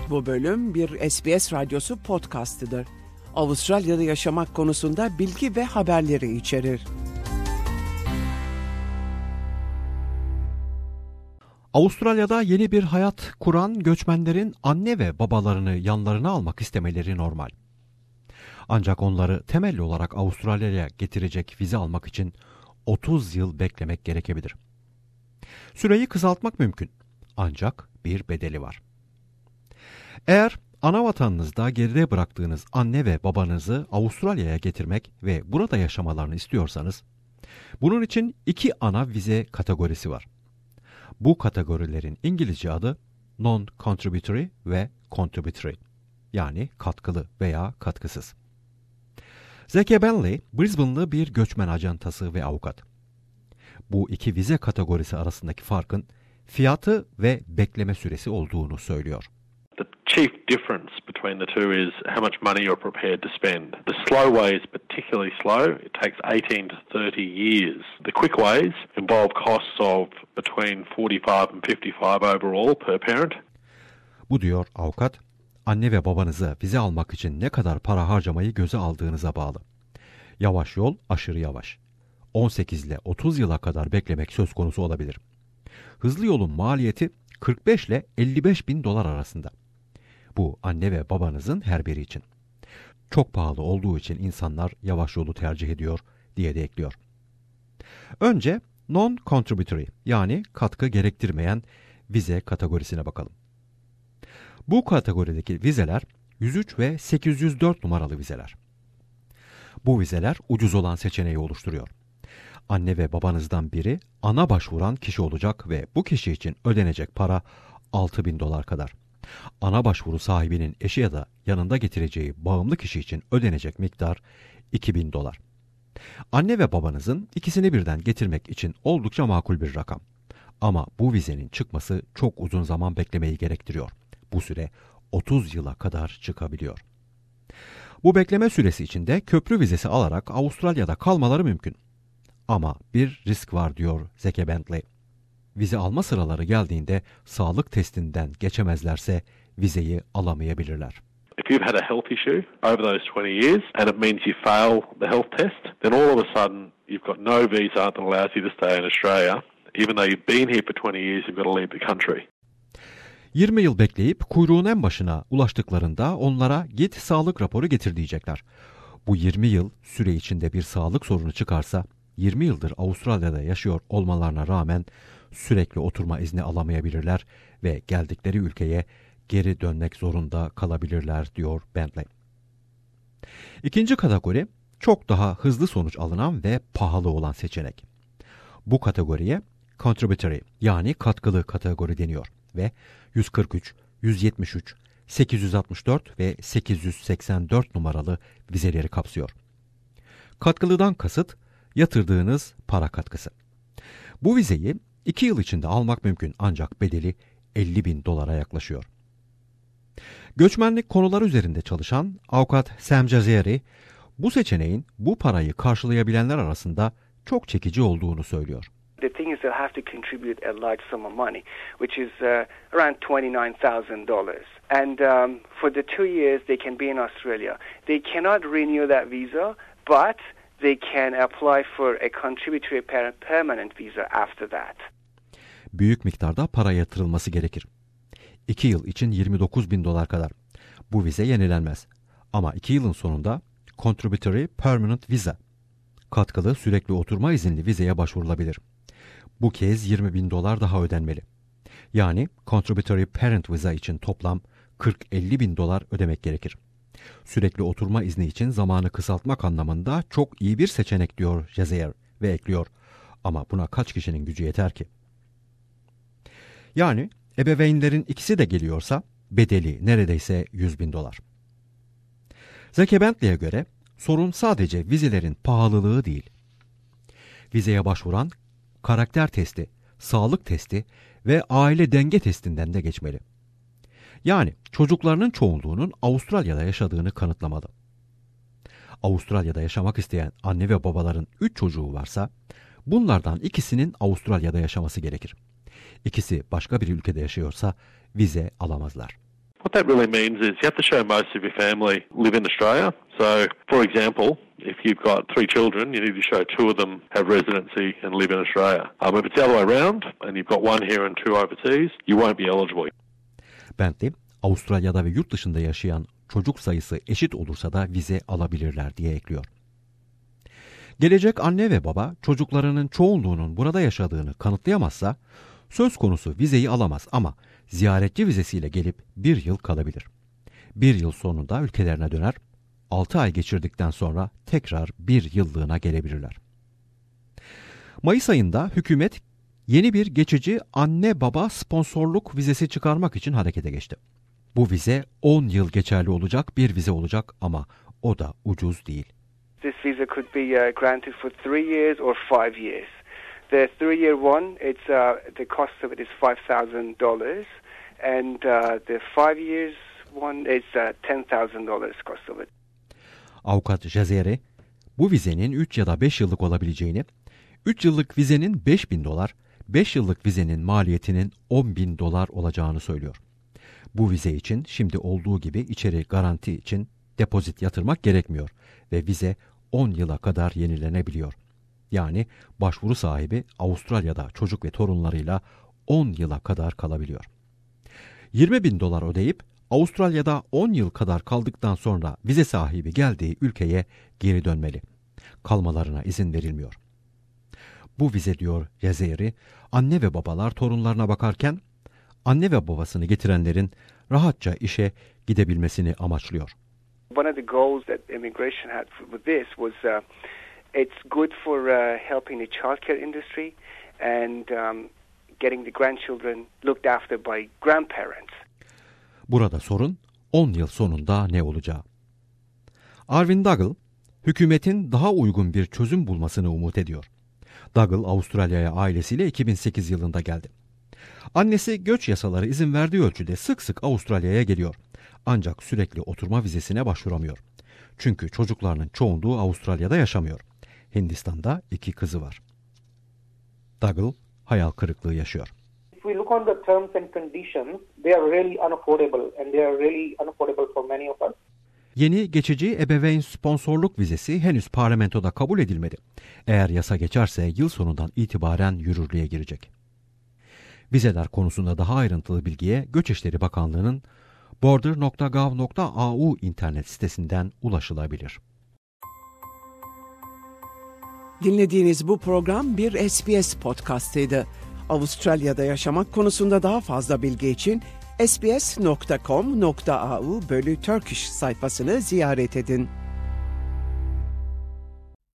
Bu bölüm bir SBS Radyosu podcastidir. Avustralya'da yaşamak konusunda bilgi ve haberleri içerir. Avustralya'da yeni bir hayat kuran göçmenlerin anne ve babalarını yanlarına almak istemeleri normal. Ancak onları temelli olarak Avustralya'ya getirecek vize almak için 30 yıl beklemek gerekebilir. Süreyi kısaltmak mümkün. Ancak bir bedeli var. Eğer ana vatanınızda geride bıraktığınız anne ve babanızı Avustralya'ya getirmek ve burada yaşamalarını istiyorsanız, bunun için 2 ana vize kategorisi var. Bu kategorilerin İngilizce adı non-contributory ve contributory, yani katkılı veya katkısız. Zeki Bentley, Brisbane'lı bir göçmen acentası ve avukat. Bu 2 vize kategorisi arasındaki farkın fiyatı ve bekleme süresi olduğunu söylüyor. The chief difference between the two is how much money you're prepared to spend. The slow way is particularly slow. It takes 18 to 30 years. The quick ways involve costs of between 45 and 55 overall per parent. Bu, diyor avukat, anne ve babanıza vize almak için ne kadar para harcamayı göze aldığınıza bağlı. Yavaş yol aşırı yavaş. 18 ile 30 yıla kadar beklemek söz konusu olabilir. Hızlı yolun maliyeti 45 ile 55 bin dolar arasında. Bu anne ve babanızın her biri için. Çok pahalı olduğu için insanlar yavaş yolu tercih ediyor diye de ekliyor. Önce non-contributory, yani katkı gerektirmeyen vize kategorisine bakalım. Bu kategorideki vizeler 103 ve 804 numaralı vizeler. Bu vizeler ucuz olan seçeneği oluşturuyor. Anne ve babanızdan biri ana başvuran kişi olacak ve bu kişi için ödenecek para 6.000 dolar kadar. Ana başvuru sahibinin eşi ya da yanında getireceği bağımlı kişi için ödenecek miktar 2.000 dolar. Anne ve babanızın ikisini birden getirmek için oldukça makul bir rakam. Ama bu vizenin çıkması çok uzun zaman beklemeyi gerektiriyor. Bu süre 30 yıla kadar çıkabiliyor. Bu bekleme süresi içinde köprü vizesi alarak Avustralya'da kalmaları mümkün. Ama bir risk var, diyor Zeki Bentley. Vize alma sıraları geldiğinde sağlık testinden geçemezlerse vizeyi alamayabilirler. If you've had a health issue over those 20 years and it means you fail the health test, then all of a sudden you've got no visa that allows you to stay in Australia. Even though you've been here for 20 years, you've got to leave the country. 20 yıl bekleyip kuyruğun en başına ulaştıklarında onlara git sağlık raporu getir diyecekler. Bu 20 yıl süre içinde bir sağlık sorunu çıkarsa 20 yıldır Avustralya'da yaşıyor olmalarına rağmen sürekli oturma izni alamayabilirler ve geldikleri ülkeye geri dönmek zorunda kalabilirler, diyor Bentley. İkinci kategori çok daha hızlı sonuç alınan ve pahalı olan seçenek. Bu kategoriye contributory, yani katkılı kategori deniyor ve 143, 173, 864 ve 884 numaralı vizeleri kapsıyor. Katkılıdan kasıt yatırdığınız para katkısı. Bu vizeyi 2 yıl içinde almak mümkün, ancak bedeli 50.000 dolara yaklaşıyor. Göçmenlik konuları üzerinde çalışan avukat Sam Jazieri, bu seçeneğin bu parayı karşılayabilenler arasında çok çekici olduğunu söylüyor. The thing is they'll have to contribute a large sum of money, which is around $29,000. And for the 2 years they can be in Australia. They cannot renew that visa, but they can apply for a contributory permanent visa after that. Büyük miktarda para yatırılması gerekir. 2 yıl için 29.000 dolar kadar. Bu vize yenilenmez. Ama 2 yılın sonunda Contributory Permanent Visa, katkılı sürekli oturma izinli vizeye başvurulabilir. Bu kez 20.000 dolar daha ödenmeli. Yani Contributory Parent Visa için toplam 40-50.000 dolar ödemek gerekir. Sürekli oturma izni için zamanı kısaltmak anlamında çok iyi bir seçenek, diyor Jazier ve ekliyor. Ama buna kaç kişinin gücü yeter ki? Yani ebeveynlerin ikisi de geliyorsa bedeli neredeyse 100.000 dolar. Zeki Bentley'e göre sorun sadece vizelerin pahalılığı değil. Vizeye başvuran karakter testi, sağlık testi ve aile denge testinden de geçmeli. Yani çocuklarının çoğunluğunun Avustralya'da yaşadığını kanıtlamalı. Avustralya'da yaşamak isteyen anne ve babaların 3 çocuğu varsa bunlardan ikisinin Avustralya'da yaşaması gerekir. İkisi başka bir ülkede yaşıyorsa vize alamazlar. What that really means is you have to show most of your family live in Australia. So, for example, if you've got 3 children, you need to show 2 of them have residency and live in Australia. If it's the other way around and you've got 1 here and 2 overseas, you won't be eligible. Bentley, Avustralya'da ve yurt dışında yaşayan çocuk sayısı eşit olursa da vize alabilirler diye ekliyor. Gelecek anne ve baba çocuklarının çoğunluğunun burada yaşadığını kanıtlayamazsa söz konusu vizeyi alamaz ama ziyaretçi vizesiyle gelip 1 yıl kalabilir. 1 yıl sonunda ülkelerine döner, 6 ay geçirdikten sonra tekrar 1 yıllığına gelebilirler. Mayıs ayında hükümet yeni bir geçici anne baba sponsorluk vizesi çıkarmak için harekete geçti. Bu vize 10 yıl geçerli olacak bir vize olacak ama o da ucuz değil. This visa could be granted for 3 years or 5 years. The 3-year one, it's the cost of it is $5,000, and the 5 years one is $10,000 cost of it. Avukat Jazeri, bu vizenin 3 ya da 5 yıllık olabileceğini, 3 yıllık vizenin $5,000, 5 yıllık vizenin maliyetinin $10,000 olacağını söylüyor. Bu vize için şimdi olduğu gibi içeri garanti için depozit yatırmak gerekmiyor ve vize 10 yıla kadar yenilenebiliyor. Yani başvuru sahibi Avustralya'da çocuk ve torunlarıyla 10 yıla kadar kalabiliyor. $20,000 ödeyip Avustralya'da 10 yıl kadar kaldıktan sonra vize sahibi geldiği ülkeye geri dönmeli. Kalmalarına izin verilmiyor. Bu vize, diyor Yazeri, anne ve babalar torunlarına bakarken anne ve babasını getirenlerin rahatça işe gidebilmesini amaçlıyor. One of the goals that immigration had with this was it's good for helping the childcare industry and getting the grandchildren looked after by grandparents. Burada sorun 10 yıl sonunda ne olacağı. Arvin Dougal, hükümetin daha uygun bir çözüm bulmasını umut ediyor. Dougal, Avustralya'ya ailesiyle 2008 yılında geldi. Annesi göç yasaları izin verdiği ölçüde sık sık Avustralya'ya geliyor. Ancak sürekli oturma vizesine başvuramıyor. Çünkü çocuklarının çoğunluğu Avustralya'da yaşamıyor. Hindistan'da 2 kızı var. Dougal hayal kırıklığı yaşıyor. If we look on the terms and conditions, they are really unaffordable and they are really unaffordable for many of us. Yeni geçici ebeveyn sponsorluk vizesi henüz parlamentoda kabul edilmedi. Eğer yasa geçerse yıl sonundan itibaren yürürlüğe girecek. Vizeler konusunda daha ayrıntılı bilgiye Göç İşleri Bakanlığı'nın border.gov.au internet sitesinden ulaşılabilir. Dinlediğiniz bu program bir SBS podcast'ıydı. Avustralya'da yaşamak konusunda daha fazla bilgi için sbs.com.au/Turkish sayfasını ziyaret edin.